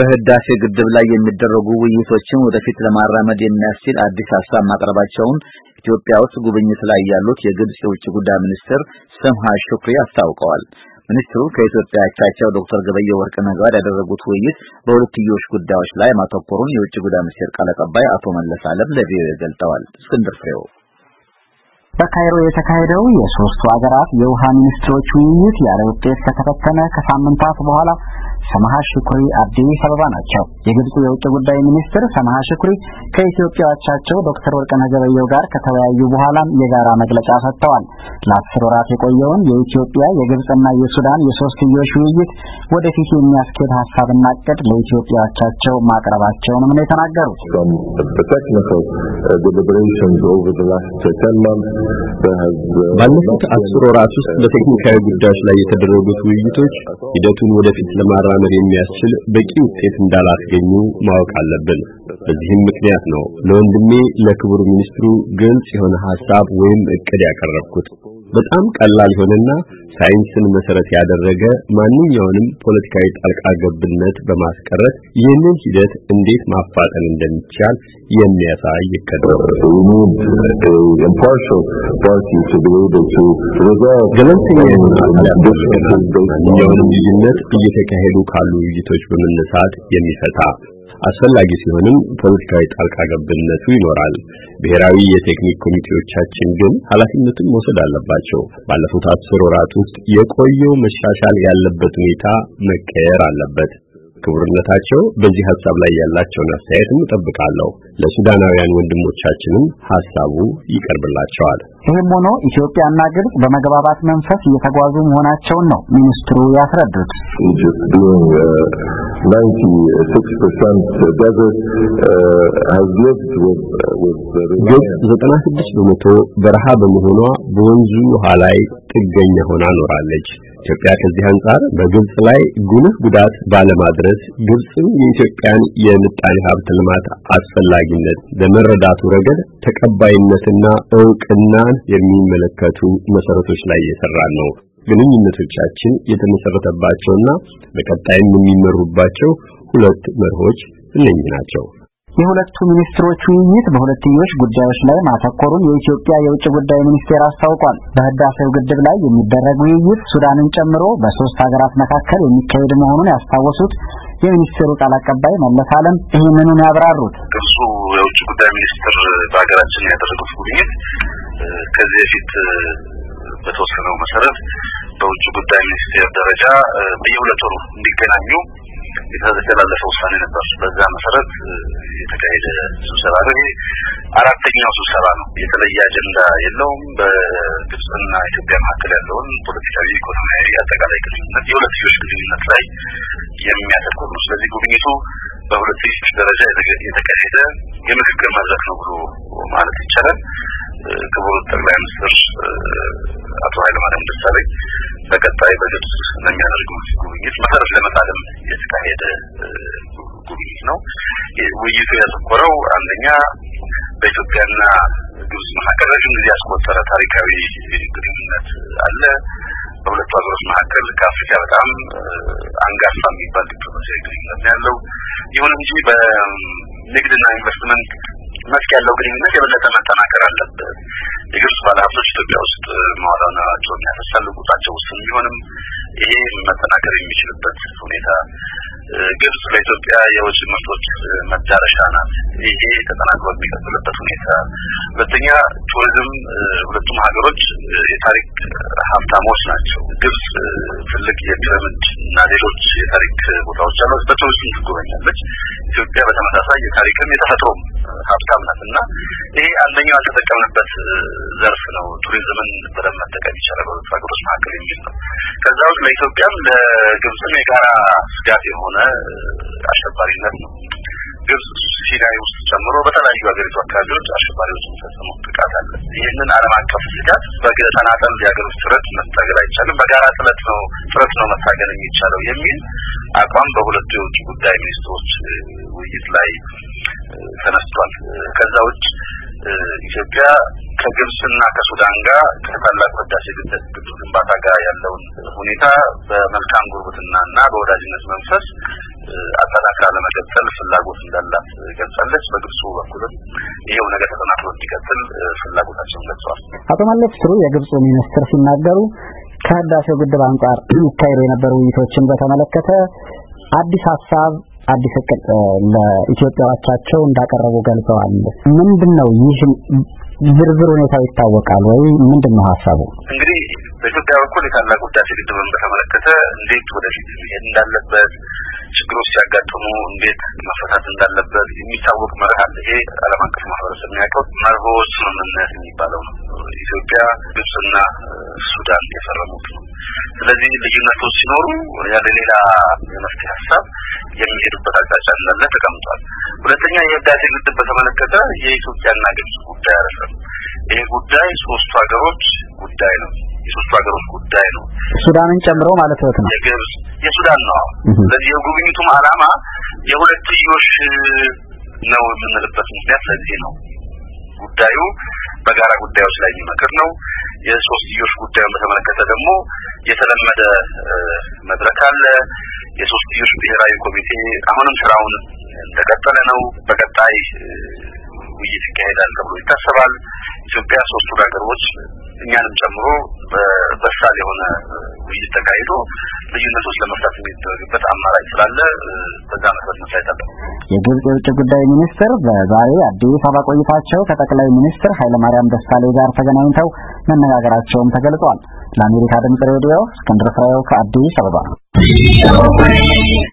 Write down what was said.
በህዳሴ ግድብ ላይ የሚደረጉ ውይይቶችን ወደፊት ለማራመድ የሚያስችል አዲስ ሐሳብ ማቅረባቸውን ኢትዮጵያ ውስጥ ጉብኝት ላይ ያሉት የግብጽ የውጭ ጉዳይ ሚኒስትር ሰምሃ ሹክሪ አስታውቀዋል። ሚኒስትሩ ከኢትዮጵያ አቻቸው ዶክተር ገበየሁ ወርቅነህ ጋር ያደረጉት ውይይት በሁለትዮሽ ጉዳዮች ላይ ማተኮሩን የውጭ ጉዳይ ሚኒስቴር ቃል አቀባይ አቶ መለስ ዓለም ለቪኦኤ ገልጸዋል። እስክንድር ፍሬው በካይሮ የተካሄደው የሶስቱ ሀገራት የውሃ ሚኒስትሮች ውይይት ያለ ውጤት ከተፈተነ ከሳምንታት በኋላ ሰምሃ ሹክሪ አዲስ አበባ ናቸው። የግብጽ የውጭ ጉዳይ ሚኒስትር ሰምሃ ሹክሪ ከኢትዮጵያ አቻቸው ዶክተር ወርቅነህ ገበየሁ ጋር ከተወያዩ በኋላ የጋራ መግለጫ ሰጥተዋል። ለ10 ወራት የቆየውን የኢትዮጵያ የግብጽና የሱዳን የሶስትዮሽ ውይይት ወደፊት የሚያስኬድ ሐሳብና ዕቅድ ለኢትዮጵያ አቻቸው ማቅረባቸውንም ነው የተናገሩት። ባለፉት 10 ወራት ውስጥ በቴክኒካዊ ጉዳዮች ላይ የተደረጉት ውይይቶች ሂደቱን ወደፊት ለማራመድ የሚያስችል በቂ ውጤት እንዳላስገኙ ማወቅ አለብን። በዚህም ምክንያት ነው ለወንድሜ ለክቡር ሚኒስትሩ ግልጽ የሆነ ሐሳብ ወይም ዕቅድ ያቀረብኩት። በጣም ቀላል የሆነና ሳይንስን መሰረት ያደረገ ማንኛውንም ፖለቲካዊ ጣልቃ ገብነት በማስቀረት ይህንን ሂደት እንዴት ማፋጠን እንደሚቻል የሚያሳይ ዕቅድ ነው። ገለልተኛ የሆነ አካል ያስፈልጋል። ማንኛውንም ልዩነት እየተካሄዱ ካሉ ውይይቶች በመነሳት የሚፈታ አስፈላጊ ሲሆንም ፖለቲካዊ ጣልቃ ገብነቱ ይኖራል። ብሔራዊ የቴክኒክ ኮሚቴዎቻችን ግን ኃላፊነቱን መውሰድ አለባቸው። ባለፉት 10 ወራት ውስጥ የቆየው መሻሻል ያለበት ሁኔታ መቀየር አለበት። ክቡርነታቸው በዚህ ሐሳብ ላይ ያላቸውን አስተያየትም እጠብቃለሁ። ለሱዳናውያን ወንድሞቻችንም ሐሳቡ ይቀርብላቸዋል። ይህም ሆኖ ኢትዮጵያና ግብጽ በመግባባት መንፈስ እየተጓዙ መሆናቸውን ነው ሚኒስትሩ ያስረዱት። ግብጽ 96% በረሃ በመሆኗ በወንዙ ውሃ ላይ ጥገኛ ሆና ኖራለች። ኢትዮጵያ ከዚህ አንጻር በግብጽ ላይ ጉልህ ጉዳት ባለማድረስ ግብጽም የኢትዮጵያን የምጣኔ ሀብት ልማት አስፈላጊነት በመረዳቱ ረገድ ተቀባይነትና ዕውቅናን የሚመለከቱ መሰረቶች ላይ እየሰራን ነው። ግንኙነቶቻችን የተመሰረተባቸውና በቀጣይም የሚመሩባቸው ሁለት መርሆች እነኚህ ናቸው። የሁለቱ ሚኒስትሮች ውይይት በሁለትዮሽ ጉዳዮች ላይ ማተኮሩን የኢትዮጵያ የውጭ ጉዳይ ሚኒስቴር አስታውቋል። በህዳሴው ግድብ ላይ የሚደረግ ውይይት ሱዳንን ጨምሮ በ3 ሀገራት መካከል የሚካሄድ መሆኑን ያስታወሱት የሚኒስቴሩ ቃል አቀባይ መለስ ዓለም ይህንኑን ያብራሩት። ግብጽ የውጭ ጉዳይ ሚኒስትር በሀገራችን ያደረጉት ጉብኝት ከዚህ በፊት በተወሰነው መሰረት በውጭ ጉዳይ ሚኒስቴር ደረጃ በየሁለት ወሩ እንዲገናኙ የተላለፈ ውሳኔ ነበር። በዛ መሰረት የተካሄደ ስብሰባ ነው። አራተኛው ስብሰባ ነው። የተለየ አጀንዳ የለውም። በግብጽና ኢትዮጵያ መካከል ያለውን ፖለቲካዊ፣ ኢኮኖሚያዊ፣ አጠቃላይ ግንኙነት የሁለትዮሽ ግንኙነት ላይ የሚያተኩር ነው። ስለዚህ ጉብኝቱ በሁለትዮሽ ደረጃ የተካሄደ የምክክር መድረክ ነው ብሎ ማለት ይቻላል። ክቡር ጠቅላይ ሚኒስትር አቶ ኃይለማርያም ደሳለኝ በቀጣይ በግብጽ ለሚያደርጉት ጉብኝት መሰረት ለመጣልም የተካሄደ ጉብኝት ነው። ውይይቱ ያተኮረው አንደኛ በኢትዮጵያና ግብጽ መካከል ረጅም ጊዜ ያስቆጠረ ታሪካዊ ግንኙነት አለ። በሁለቱ ሀገሮች መካከል ከአፍሪካ በጣም አንጋፋ የሚባል ዲፕሎማሲያዊ ግንኙነት ያለው ይሁን እንጂ በንግድና ኢንቨስትመንት መስክ ያለው ግንኙነት የበለጠ መጠናከር አለበት። የግብጽ ባለሀብቶች ኢትዮጵያ ውስጥ መዋዕለ ንዋያቸውን ያፈሳሉ። ቁጥራቸው ውስን ቢሆንም ይሄ መጠናከር የሚችልበት ሁኔታ ግብጽ ለኢትዮጵያ የውጭ ምርቶች መዳረሻ ናት። ይሄ ተጠናክሮ የሚቀጥልበት ሁኔታ። ሁለተኛ ቱሪዝም፣ ሁለቱም ሀገሮች የታሪክ ሀብታሞች ናቸው። ግብጽ ትልቅ የፒራሚድ እና ሌሎች የታሪክ ቦታዎች አሏት። በቱሪዝም ትጎበኛለች። ኢትዮጵያ በተመሳሳይ የታሪክም የተፈጥሮም ሀብታም ናት እና ይሄ አንደኛው ያልተጠቀምንበት ዘርፍ ነው። ቱሪዝምን በደንብ መጠቀም ይቻላል በሁለቱ ሀገሮች መካከል የሚል ነው። ከዛ ውስጥ ለኢትዮጵያም ለግብጽም የጋራ ስጋት የሆነ አሸባሪነት ነው። ግብጽ ሲናይ ውስጥ ጨምሮ በተለያዩ ሀገሪቱ አካባቢዎች አሸባሪዎች የሚፈጽሙት ጥቃት አለ። ይህንን ዓለም አቀፍ ስጋት በተናጠል የሀገር ውስጥ ጥረት መታገል አይቻልም፣ በጋራ ጥረት ነው መታገል የሚቻለው የሚል አቋም በሁለቱ የውጭ ጉዳይ ሚኒስትሮች ውይይት ላይ ተነስቷል። ከዛ ውጭ ኢትዮጵያ ከግብጽና ከሱዳን ጋር ከታላቁ ህዳሴ ግድብ ግንባታ ጋር ያለውን ሁኔታ በመልካም ጉርብትናና በወዳጅነት መንፈስ አጠናክራ ለመቀጠል ፍላጎት እንዳላት ገልጻለች። በግብጽ በኩልም ይሄው ነገር ተጠናክሮ እንዲቀጥል ፍላጎታቸውን ገልጸዋል። አቶ መለስ ጥሩ የግብጽ ሚኒስትር ሲናገሩ ከህዳሴው ግድብ አንጻር ይካሄዱ የነበሩ ውይይቶችን በተመለከተ አዲስ ሀሳብ አዲስ እቅድ ለኢትዮጵያዎቻቸው እንዳቀረቡ ገልጸዋል። ምንድነው ይህ ዝርዝር ሁኔታው ይታወቃል ወይ? ምንድነው ሀሳቡ? እንግዲህ በኢትዮጵያ በኩል የታላቁ ህዳሴ ግድብን በተመለከተ እንዴት ወደፊት መሄድ እንዳለበት፣ ችግሮች ሲያጋጥሙ እንዴት መፈታት እንዳለበት የሚታወቅ መርህ አለ። ይሄ ዓለም አቀፍ ማህበረሰብ የሚያውቀው መርሆች ስምምነት የሚባለው ነው። ኢትዮጵያ፣ ግብጽና ሱዳን የፈረሙት ነው። ስለዚህ ልዩነቶች ሲኖሩ ያለ ሌላ የመፍትሄ ሀሳብ የሚሄዱበት አቅጣጫ እንዳለ ተቀምጧል። ሁለተኛ የህዳሴ ግድብ በተመለከተ የኢትዮጵያና ግብጽ ጉዳይ አይደለም። ይሄ ጉዳይ ሶስቱ ሀገሮች ጉዳይ ነው። የሶስቱ ሀገሮች ጉዳይ ነው። ሱዳንን ጨምሮ ማለት ነው። የግብጽ የሱዳን ነው። ስለዚህ የጉብኝቱም ዓላማ የሁለትዮሽ ነው የምንልበት ምክንያት ስለዚህ ነው። ጉዳዩ በጋራ ጉዳዮች ላይ የሚመክር ነው። የሶስትዮሽ ጉዳዩን በተመለከተ ደግሞ የተለመደ መድረክ አለ። የሶስትዮሽ ብሔራዊ ኮሚቴ አሁንም ስራውን እንደቀጠለ ነው። በቀጣይ ውይይት ይካሄዳል ተብሎ ይታሰባል። ኢትዮጵያ ሶስቱ ሀገሮች እኛንም ጨምሮ በሳል የሆነ ውይይት ተካሂዶ ልዩነቶች ለመፍታት የሚደረግበት አማራጭ ስላለ በዛ መሰረት መስራት አለ። የግብጽ የውጭ ጉዳይ ሚኒስትር በዛሬ አዲስ አበባ ቆይታቸው ከጠቅላይ ሚኒስትር ኃይለማርያም ደሳለኝ ጋር ተገናኝተው መነጋገራቸውም ተገልጿል። ለአሜሪካ ድምጽ ሬዲዮ እስክንድር ፍሬው ከአዲስ አበባ